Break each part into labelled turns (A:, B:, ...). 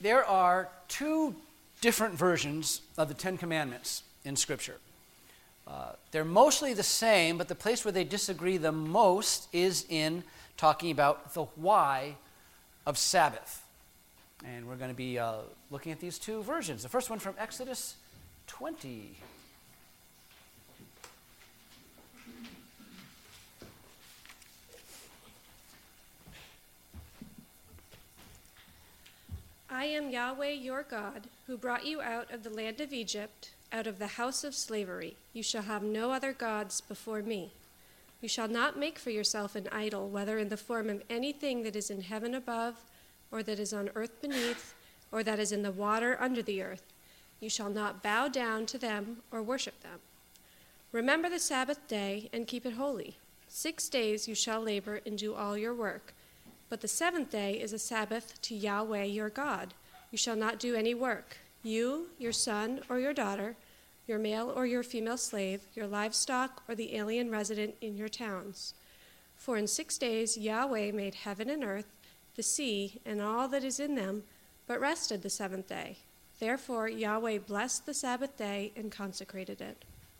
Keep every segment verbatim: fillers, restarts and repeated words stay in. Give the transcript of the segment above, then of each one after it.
A: there are two different versions of the Ten Commandments in Scripture. Uh, they're mostly the same, but the place where they disagree the most is in talking about the why of Sabbath. And we're going to be uh, looking at these two versions. The first one from Exodus twenty.
B: I am Yahweh your God, who brought you out of the land of Egypt, out of the house of slavery. You shall have no other gods before me. You shall not make for yourself an idol, whether in the form of anything that is in heaven above, or that is on earth beneath, or that is in the water under the earth. You shall not bow down to them or worship them. Remember the Sabbath day and keep it holy. Six days you shall labor and do all your work. But the seventh day is a Sabbath to Yahweh your God. You shall not do any work. You, your son or your daughter, your male or your female slave, your livestock, or the alien resident in your towns. For in six days Yahweh made heaven and earth, the sea, and all that is in them, but rested the seventh day. Therefore Yahweh blessed the Sabbath day and consecrated it.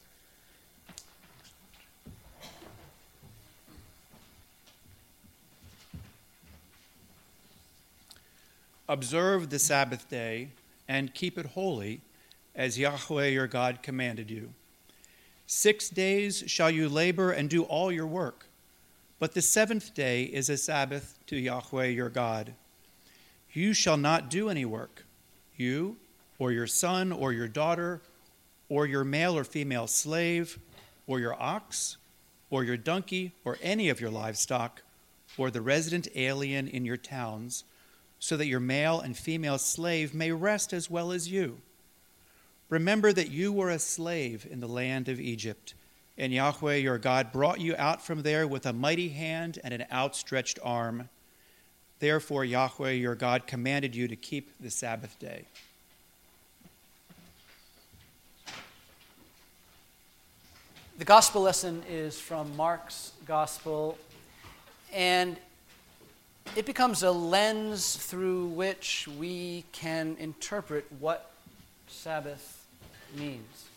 C: Observe the Sabbath day and keep it holy, as Yahweh your God commanded you. Six days shall you labor and do all your work, but the seventh day is a Sabbath to Yahweh your God. You shall not do any work, you, or your son or your daughter, or your male or female slave, or your ox, or your donkey, or any of your livestock, or the resident alien in your towns, so that your male and female slave may rest as well as you. Remember that you were a slave in the land of Egypt, and Yahweh your God brought you out from there with a mighty hand and an outstretched arm. Therefore Yahweh your God commanded you to keep the Sabbath day.
A: The gospel lesson is from Mark's gospel, and it becomes a lens through which we can interpret what Sabbath means.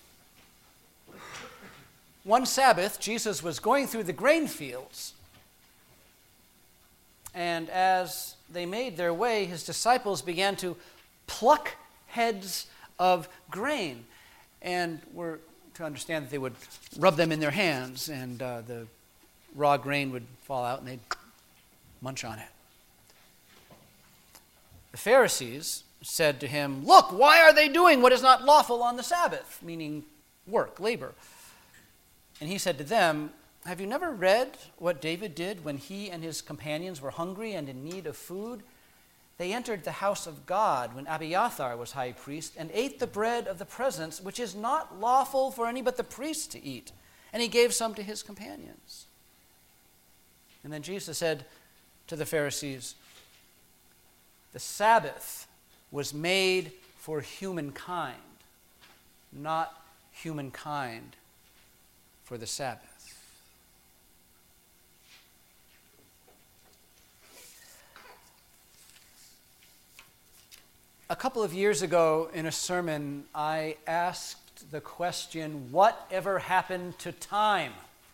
A: One Sabbath, Jesus was going through the grain fields, and as they made their way, his disciples began to pluck heads of grain, and were to understand that they would rub them in their hands, and uh, the raw grain would fall out, and they'd munch on it. The Pharisees said to him, "Look, why are they doing what is not lawful on the Sabbath?" Meaning work, labor. And he said to them, "Have you never read what David did when he and his companions were hungry and in need of food? They entered the house of God when Abiathar was high priest and ate the bread of the presence, which is not lawful for any but the priest to eat. And he gave some to his companions." And then Jesus said to the Pharisees, "The Sabbath was made for humankind, not humankind for the Sabbath." A couple of years ago in a sermon, I asked the question, what ever happened to time?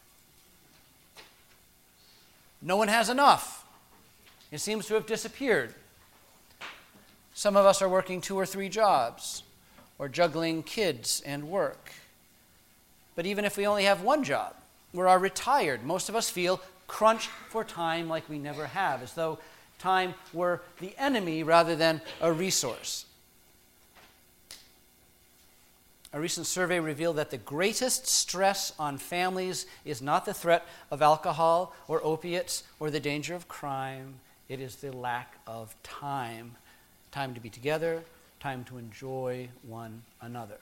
A: No one has enough. It seems to have disappeared. Some of us are working two or three jobs, or juggling kids and work. But even if we only have one job, we are retired. Most of us feel crunched for time like we never have, as though time were the enemy rather than a resource. A recent survey revealed that the greatest stress on families is not the threat of alcohol or opiates or the danger of crime. It is the lack of time. Time to be together, time to enjoy one another.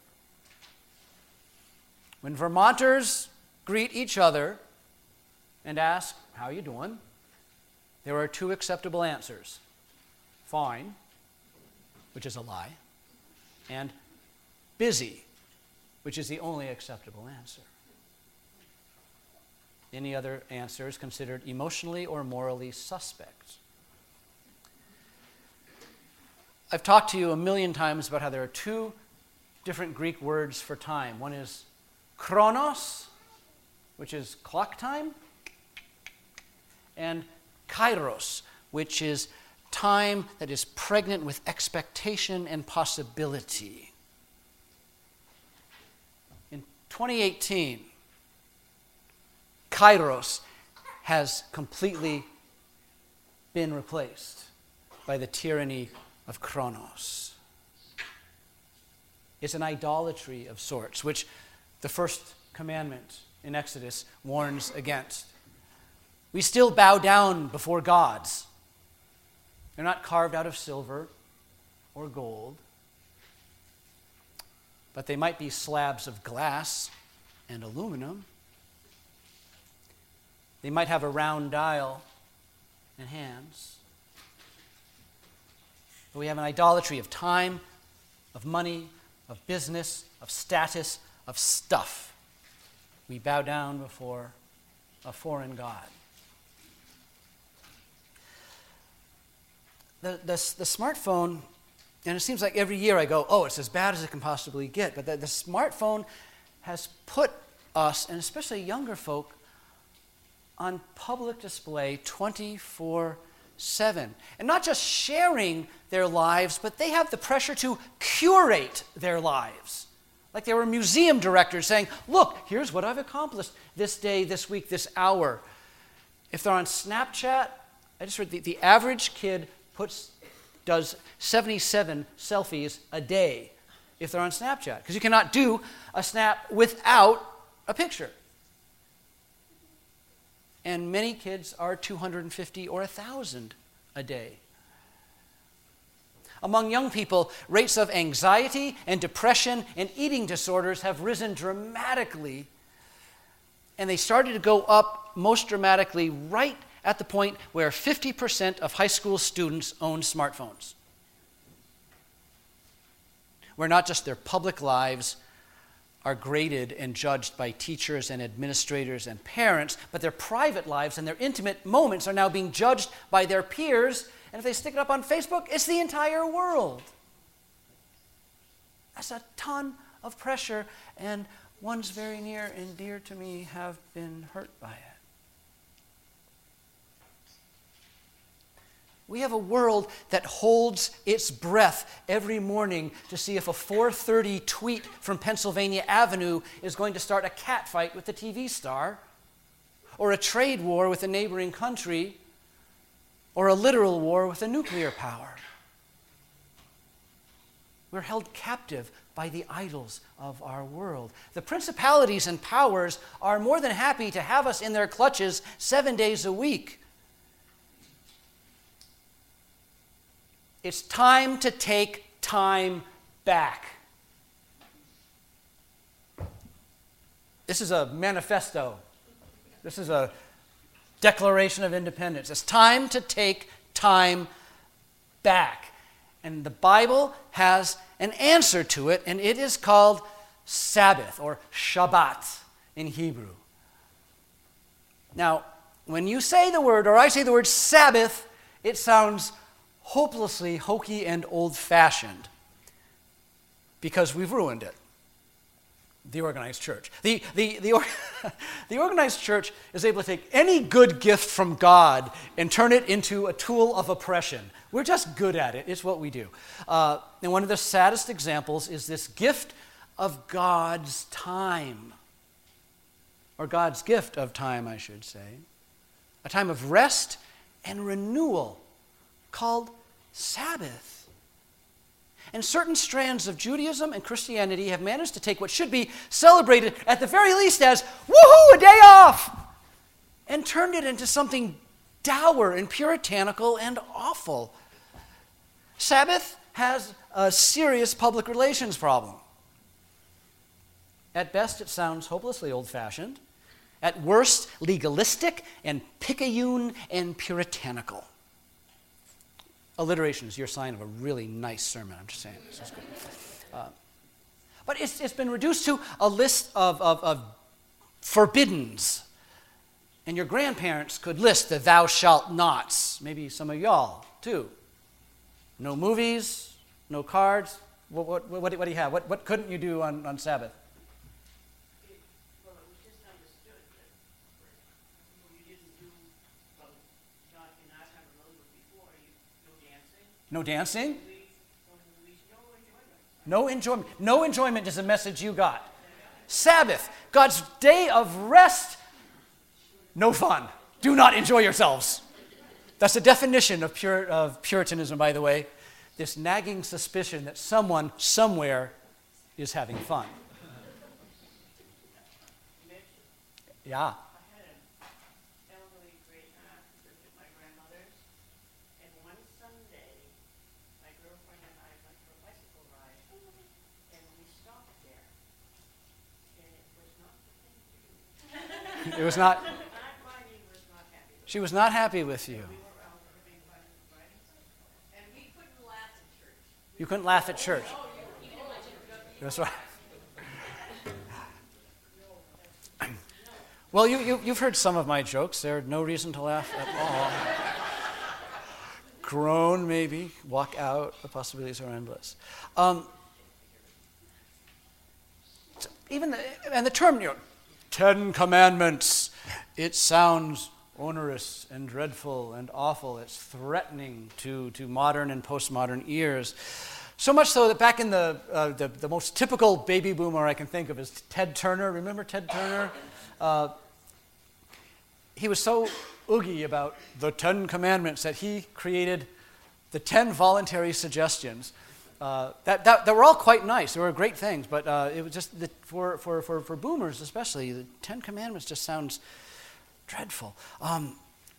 A: When Vermonters greet each other and ask, "How you doing?" there are two acceptable answers. Fine, which is a lie, and busy, which is the only acceptable answer. Any other answer is considered emotionally or morally suspect. I've talked to you a million times about how there are two different Greek words for time. One is chronos, which is clock time, and kairos, which is time that is pregnant with expectation and possibility. In twenty eighteen, kairos has completely been replaced by the tyranny of chronos. It's an idolatry of sorts, which the first commandment in Exodus warns against. We still bow down before gods. They're not carved out of silver or gold, but they might be slabs of glass and aluminum. They might have a round dial and hands. But we have an idolatry of time, of money, of business, of status, of stuff. We bow down before a foreign god. The, the, the smartphone, and it seems like every year I go, oh, it's as bad as it can possibly get. But the, the smartphone has put us, and especially younger folk, on public display twenty-four seven. And not just sharing their lives, but they have the pressure to curate their lives. Like they were museum directors saying, look, here's what I've accomplished this day, this week, this hour. If they're on Snapchat, I just read the, the average kid puts does seventy-seven selfies a day if they're on Snapchat, because you cannot do a snap without a picture. And many kids are two hundred fifty or one thousand a day. Among young people, rates of anxiety and depression and eating disorders have risen dramatically. And they started to go up most dramatically right at the point where fifty percent of high school students own smartphones. Where not just their public lives are graded and judged by teachers and administrators and parents, but their private lives and their intimate moments are now being judged by their peers. And if they stick it up on Facebook, it's the entire world. That's a ton of pressure, and ones very near and dear to me have been hurt by it. We have a world that holds its breath every morning to see if a four thirty tweet from Pennsylvania Avenue is going to start a catfight with the T V star, or a trade war with a neighboring country, or a literal war with a nuclear power. We're held captive by the idols of our world. The principalities and powers are more than happy to have us in their clutches seven days a week. It's time to take time back. This is a manifesto. This is a Declaration of Independence. It's time to take time back. And the Bible has an answer to it, and it is called Sabbath, or Shabbat in Hebrew. Now, when you say the word, or I say the word Sabbath, it sounds hopelessly hokey and old-fashioned because we've ruined it. The organized church. The, the, the, or, the organized church is able to take any good gift from God and turn it into a tool of oppression. We're just good at it. It's what we do. Uh, and one of the saddest examples is this gift of God's time, or God's gift of time, I should say, a time of rest and renewal called Sabbath. And certain strands of Judaism and Christianity have managed to take what should be celebrated at the very least as, woohoo, a day off, and turned it into something dour and puritanical and awful. Sabbath has a serious public relations problem. At best, it sounds hopelessly old-fashioned. At worst, legalistic and picayune and puritanical. Alliteration is your sign of a really nice sermon. I'm just saying, this is good. Uh, but it's, it's been reduced to a list of, of, of forbiddens. And your grandparents could list the thou shalt nots. Maybe some of y'all, too. No movies, no cards. What, what, what, what do you have? What, what couldn't you do on, on Sabbath?
D: Well, it was just understood that you didn't do, well, not in our time of Elizabeth before, you, no dancing.
A: No dancing?
D: We, from the least, no enjoyment.
A: No enjoyment. No enjoyment is a message you got. Sabbath, God's day of rest, no fun. Do not enjoy yourselves. That's the definition of, pure, of Puritanism, by the way. This nagging suspicion that someone, somewhere, is having fun.
D: Mitch,
A: Yeah.
D: I had an elderly great aunt who lived at my grandmother's, and one Sunday, my girlfriend and I went for a bicycle ride, and we stopped there, and it was not the thing to do.
A: It was not,
D: Aunt Margie was not happy with it.
A: she was not happy with you.
D: We were out having fun riding bicycles, and we couldn't laugh at church.
A: You couldn't laugh at church. That's right. Well, you, you, you've heard some of my jokes. There's no reason to laugh at all. Groan, maybe. Walk out. The possibilities are endless. Um, even the, and the term, you know, Ten Commandments, it sounds onerous and dreadful and awful. It's threatening to, to modern and postmodern ears. So much so that back in the, uh, the, the most typical baby boomer I can think of is Ted Turner. Remember Ted Turner? Uh, he was so oogie about the Ten Commandments that he created the Ten Voluntary Suggestions. Uh, that, that, that were all quite nice. They were great things, but uh, it was just the, for, for, for, for boomers especially, the Ten Commandments just sounds dreadful. Um,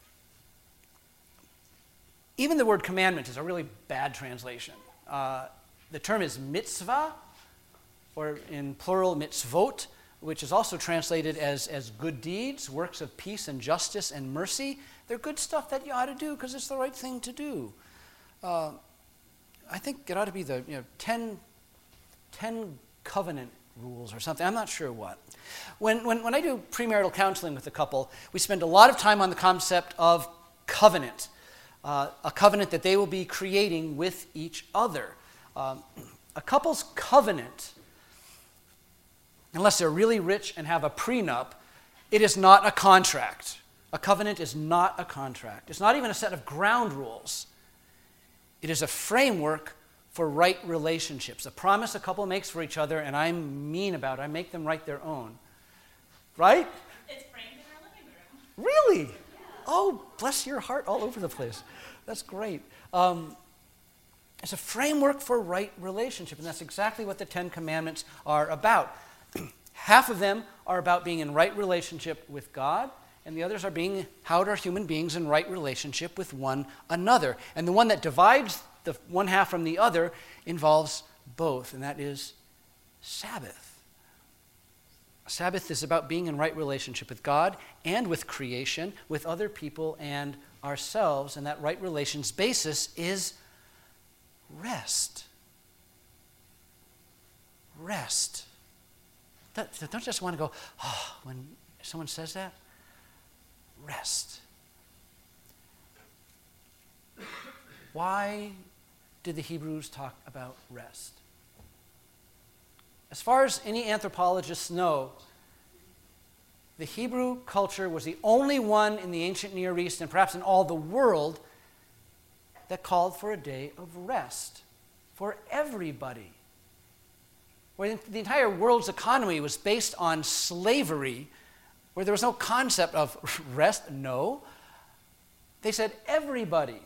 A: even the word commandment is a really bad translation. Uh, the term is mitzvah, or in plural mitzvot, which is also translated as, as good deeds, works of peace and justice and mercy. They're good stuff that you ought to do because it's the right thing to do. Uh, I think it ought to be the you know, ten, ten covenant rules or something. I'm not sure what. When, when, when I do premarital counseling with a couple, we spend a lot of time on the concept of covenant. Uh, a covenant that they will be creating with each other. Um, a couple's covenant, unless they're really rich and have a prenup, it is not a contract. A covenant is not a contract. It's not even a set of ground rules. It is a framework for right relationships. A promise a couple makes for each other, and I'm mean about it. I make them write their own. Right?
E: It's framed in our living room.
A: Really? Oh, bless your heart all over the place. That's great. Um, it's a framework for right relationship, and that's exactly what the Ten Commandments are about. Half of them are about being in right relationship with God, and the others are being, how are human beings in right relationship with one another? And the one that divides the one half from the other involves both, and that is Sabbath. Sabbath is about being in right relationship with God and with creation, with other people and ourselves, and that right relation's basis is rest. Rest. Don't you just want to go, oh, when someone says that? Rest. Why did the Hebrews talk about rest? As far as any anthropologists know, the Hebrew culture was the only one in the ancient Near East and perhaps in all the world that called for a day of rest for everybody. Where the entire world's economy was based on slavery, where there was no concept of rest, no. They said everybody,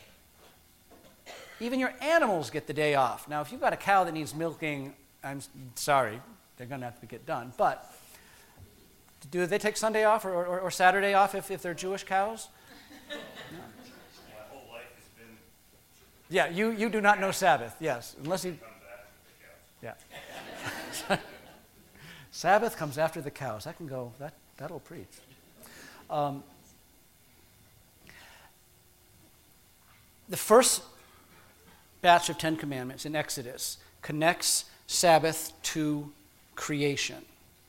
A: even your animals, get the day off. Now, if you've got a cow that needs milking, I'm sorry, they're going to have to get done. But do they take Sunday off or, or, or Saturday off if, if they're Jewish cows? No.
F: My whole life has been.
A: Yeah, you, you do not know Sabbath, yes, unless you.
F: Comes after the cows.
A: Yeah. Sabbath comes after the cows. That can go, that, that'll preach. Um, the first batch of Ten Commandments in Exodus connects Sabbath to creation.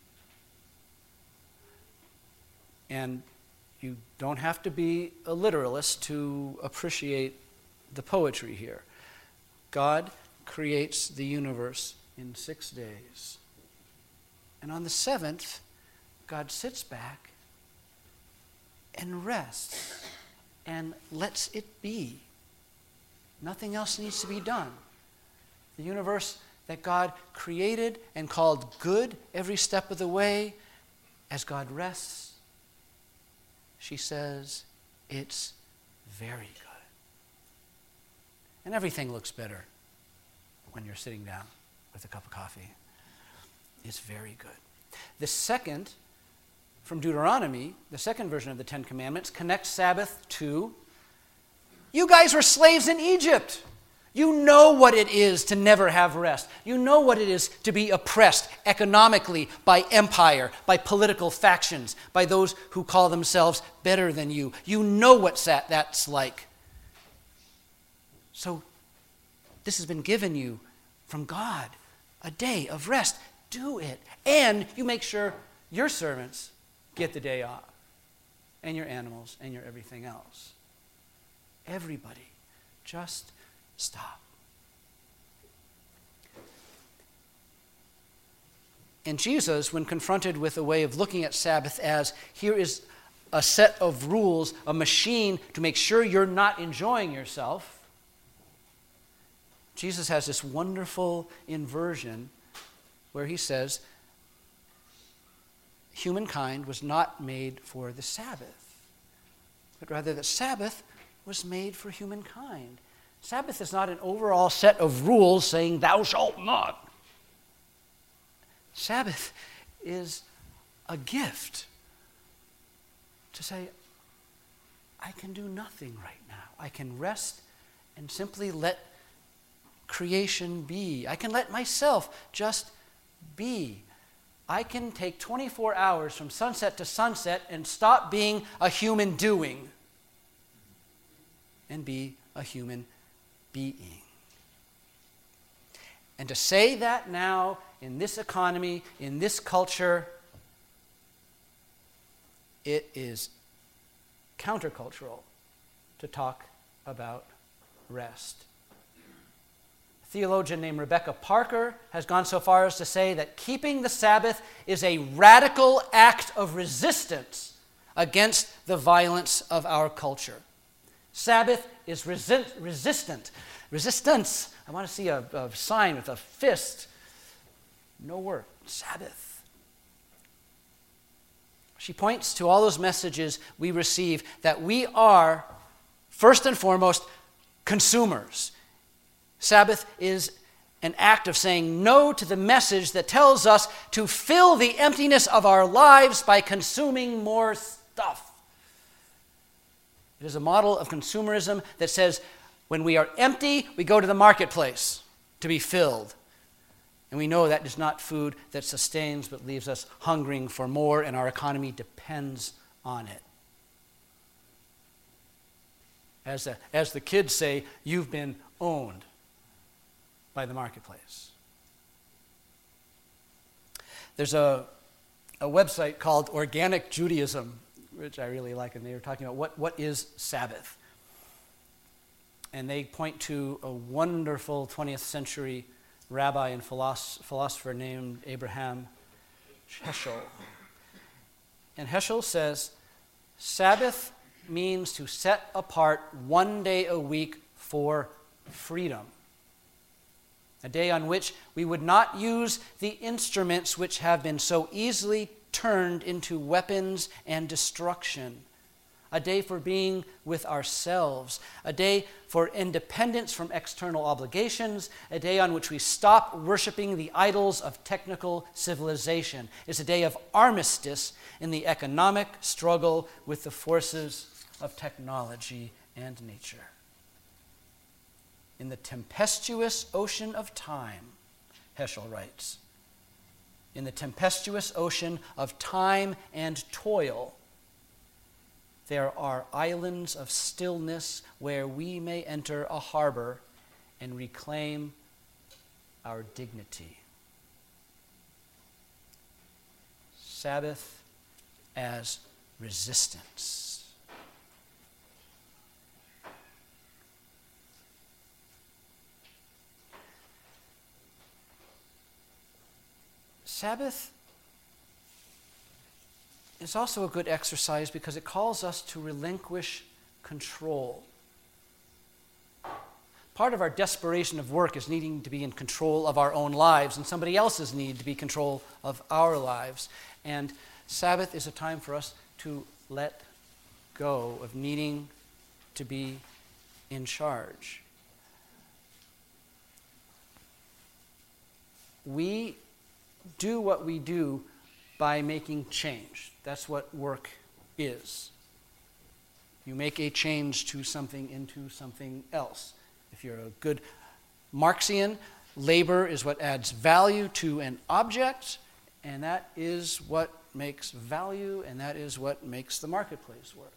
A: And you don't have to be a literalist to appreciate the poetry here. God creates the universe in six days. And on the seventh, God sits back and rests and lets it be. Nothing else needs to be done. The universe that God created and called good every step of the way, as God rests, she says, it's very good. And everything looks better when you're sitting down with a cup of coffee. It's very good. The second, from Deuteronomy, the second version of the Ten Commandments, connects Sabbath to, you guys were slaves in Egypt. You know what it is to never have rest. You know what it is to be oppressed economically by empire, by political factions, by those who call themselves better than you. You know what that, that's like. So this has been given you from God, a day of rest. Do it. And you make sure your servants get the day off, and your animals, and your everything else. Everybody, just stop. And Jesus, when confronted with a way of looking at Sabbath as, here is a set of rules, a machine to make sure you're not enjoying yourself, Jesus has this wonderful inversion where he says, humankind was not made for the Sabbath, but rather the Sabbath was made for humankind. Sabbath is not an overall set of rules saying, thou shalt not. Sabbath is a gift to say, I can do nothing right now. I can rest and simply let creation be. I can let myself just be. I can take twenty-four hours from sunset to sunset and stop being a human doing and be a human being. And to say that now in this economy, in this culture, it is countercultural to talk about rest. A theologian named Rebecca Parker has gone so far as to say that keeping the Sabbath is a radical act of resistance against the violence of our culture. Sabbath is resist, resistant. Resistance. I want to see a, a sign with a fist. No word. Sabbath. She points to all those messages we receive that we are, first and foremost, consumers. Sabbath is an act of saying no to the message that tells us to fill the emptiness of our lives by consuming more stuff. It is a model of consumerism that says when we are empty, we go to the marketplace to be filled. And we know that is not food that sustains but leaves us hungering for more, and our economy depends on it. As the, as the kids say, you've been owned by the marketplace. There's a, a website called Organic Judaism, which I really like, and they were talking about what, what is Sabbath. And they point to a wonderful twentieth century rabbi and philosoph- philosopher named Abraham Heschel. And Heschel says, Sabbath means to set apart one day a week for freedom. A day on which we would not use the instruments which have been so easily turned into weapons and destruction. A day for being with ourselves. A day for independence from external obligations. A day on which we stop worshiping the idols of technical civilization. It's a day of armistice in the economic struggle with the forces of technology and nature. In the tempestuous ocean of time, Heschel writes, in the tempestuous ocean of time and toil, there are islands of stillness where we may enter a harbor and reclaim our dignity. Sabbath as resistance. Sabbath is also a good exercise because it calls us to relinquish control. Part of our desperation of work is needing to be in control of our own lives and somebody else's need to be in control of our lives. And Sabbath is a time for us to let go of needing to be in charge. We do what we do by making change. That's what work is. You make a change to something into something else. If you're a good Marxian, labor is what adds value to an object, and that is what makes value, and that is what makes the marketplace work.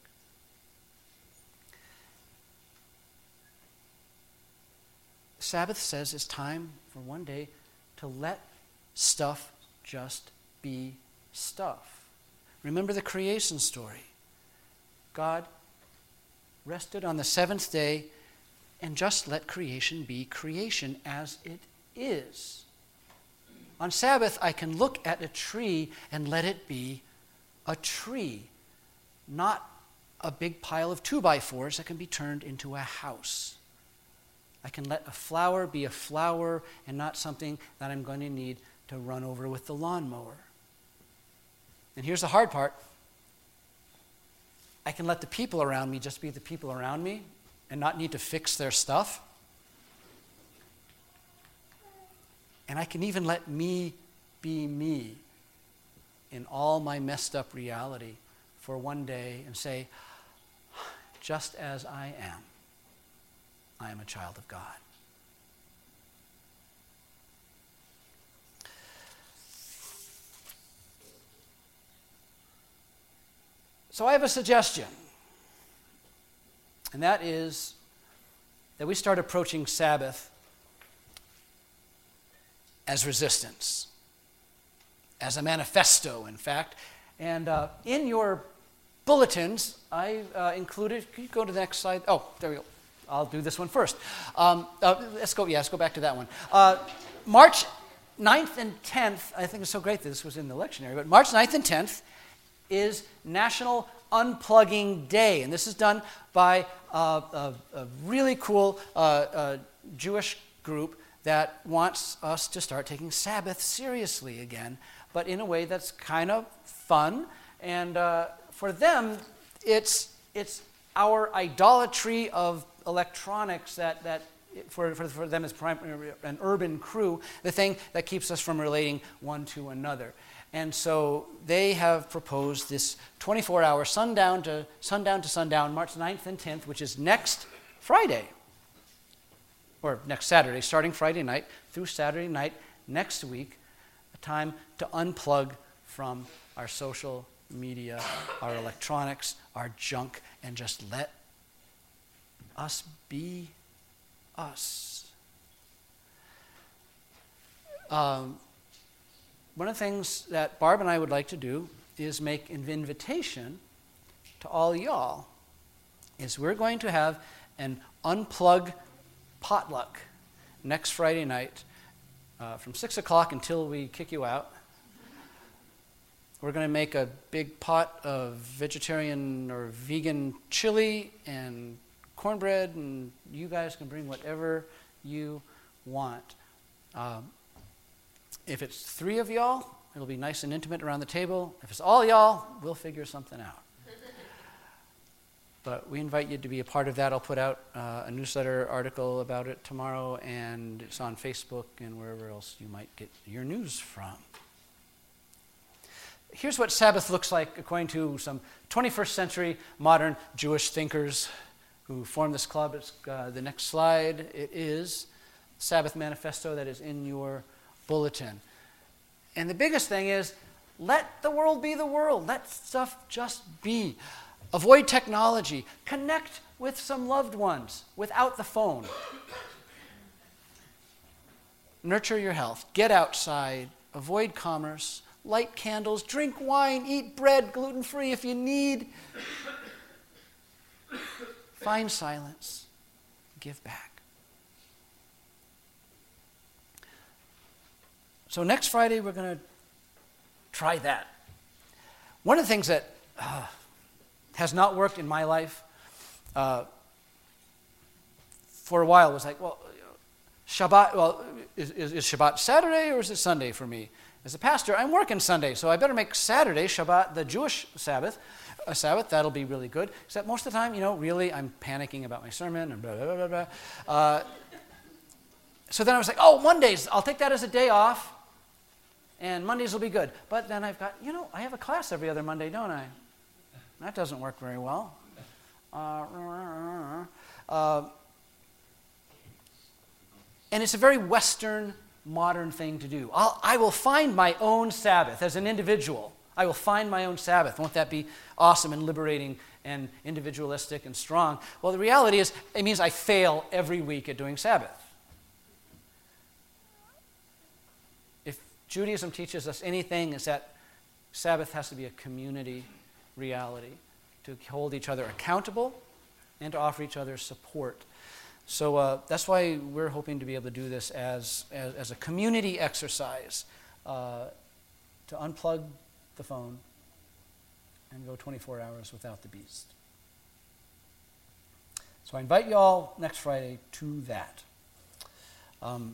A: Sabbath says it's time for one day to let stuff just be stuff. Remember the creation story. God rested on the seventh day and just let creation be creation as it is. On Sabbath, I can look at a tree and let it be a tree, not a big pile of two-by-fours that can be turned into a house. I can let a flower be a flower and not something that I'm going to need to run over with the lawnmower. And here's the hard part. I can let the people around me just be the people around me and not need to fix their stuff. And I can even let me be me in all my messed up reality for one day and say, just as I am, I am a child of God. So I have a suggestion, and that is that we start approaching Sabbath as resistance, as a manifesto, in fact. And uh, in your bulletins, I uh, included, can you go to the next slide? Oh, there we go. I'll do this one first. Um, uh, let's go, yeah, let's go back to that one. Uh, March ninth and tenth, I think it's so great that this was in the lectionary, but March ninth and tenth is National Unplugging Day. And this is done by uh, a, a really cool uh, uh, Jewish group that wants us to start taking Sabbath seriously again, but in a way that's kind of fun. And uh, for them, it's it's our idolatry of electronics that, that for, for, for them as primary, an urban crew, the thing that keeps us from relating one to another. And so they have proposed this twenty-four hour sundown to sundown to sundown, March ninth and tenth, which is next Friday, or next Saturday, starting Friday night through Saturday night next week, a time to unplug from our social media, our electronics, our junk, and just let us be us. Um, one of the things that Barb and I would like to do is make an invitation to all y'all. Is we're going to have an unplug potluck next Friday night uh, from six o'clock until we kick you out. We're going to make a big pot of vegetarian or vegan chili and cornbread, and you guys can bring whatever you want. Um, if it's three of y'all, it'll be nice and intimate around the table. If it's all y'all, we'll figure something out. But we invite you to be a part of that. I'll put out uh, a newsletter article about it tomorrow, and it's on Facebook and wherever else you might get your news from. Here's what Sabbath looks like according to some twenty-first century modern Jewish thinkers who formed this club. It's uh, the next slide. It is Sabbath Manifesto that is in your bulletin. And the biggest thing is, let the world be the world. Let stuff just be. Avoid technology. Connect with some loved ones without the phone. Nurture your health. Get outside. Avoid commerce. Light candles. Drink wine. Eat bread, gluten-free if you need. Find silence. Give back. So next Friday, we're going to try that. One of the things that uh, has not worked in my life uh, for a while was like, well, Shabbat, well, is, is, is Shabbat Saturday or is it Sunday for me? As a pastor, I'm working Sunday, so I better make Saturday, Shabbat, the Jewish Sabbath, a Sabbath. That'll be really good. Except most of the time, you know, really, I'm panicking about my sermon and blah, blah, blah, blah. Uh, so then I was like, oh, Mondays, I'll take that as a day off, and Mondays will be good. But then I've got, you know, I have a class every other Monday, don't I? That doesn't work very well. Uh, uh, and it's a very Western, modern thing to do. I'll, I will find my own Sabbath as an individual. I will find my own Sabbath. Won't that be awesome and liberating and individualistic and strong? Well, the reality is it means I fail every week at doing Sabbath. If Judaism teaches us anything, it's that Sabbath has to be a community reality, to hold each other accountable and to offer each other support. So uh, that's why we're hoping to be able to do this as, as, as a community exercise, uh, to unplug the phone and go twenty-four hours without the beast. So I invite you all next Friday to that. Um,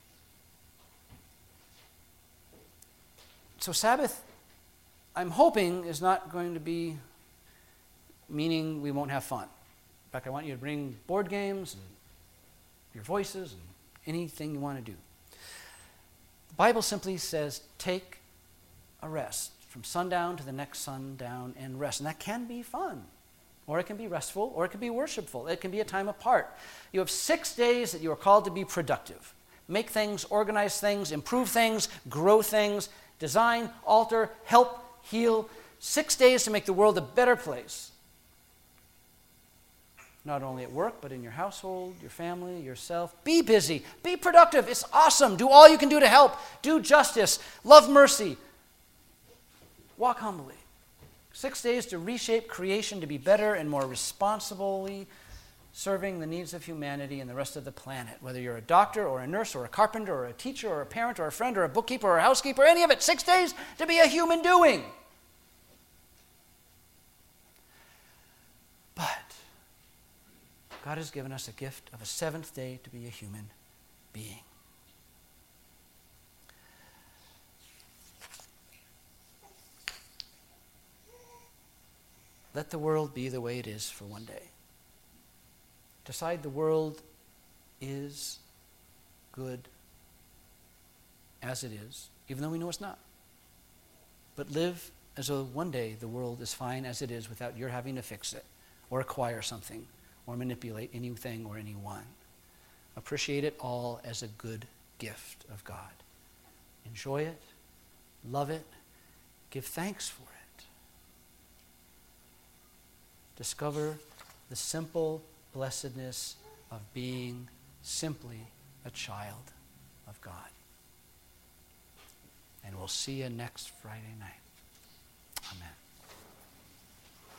A: so Sabbath, I'm hoping, is not going to be meaning we won't have fun. In fact, I want you to bring board games and your voices and anything you want to do. The Bible simply says, take a rest from sundown to the next sundown and rest. And that can be fun, or it can be restful, or it can be worshipful. It can be a time apart. You have six days that you are called to be productive. Make things, organize things, improve things, grow things, design, alter, help, heal. Six days to make the world a better place. Not only at work, but in your household, your family, yourself. Be busy. Be productive. It's awesome. Do all you can do to help. Do justice. Love mercy. Walk humbly. Six days to reshape creation to be better and more responsibly serving the needs of humanity and the rest of the planet. Whether you're a doctor or a nurse or a carpenter or a teacher or a parent or a friend or a bookkeeper or a housekeeper, any of it. Six days to be a human doing. But God has given us a gift of a seventh day to be a human being. Let the world be the way it is for one day. Decide the world is good as it is, even though we know it's not. But live as though one day the world is fine as it is without your having to fix it or acquire something or manipulate anything or anyone. Appreciate it all as a good gift of God. Enjoy it, love it, give thanks for it. Discover the simple blessedness of being simply a child of God. And we'll see you next Friday night. Amen.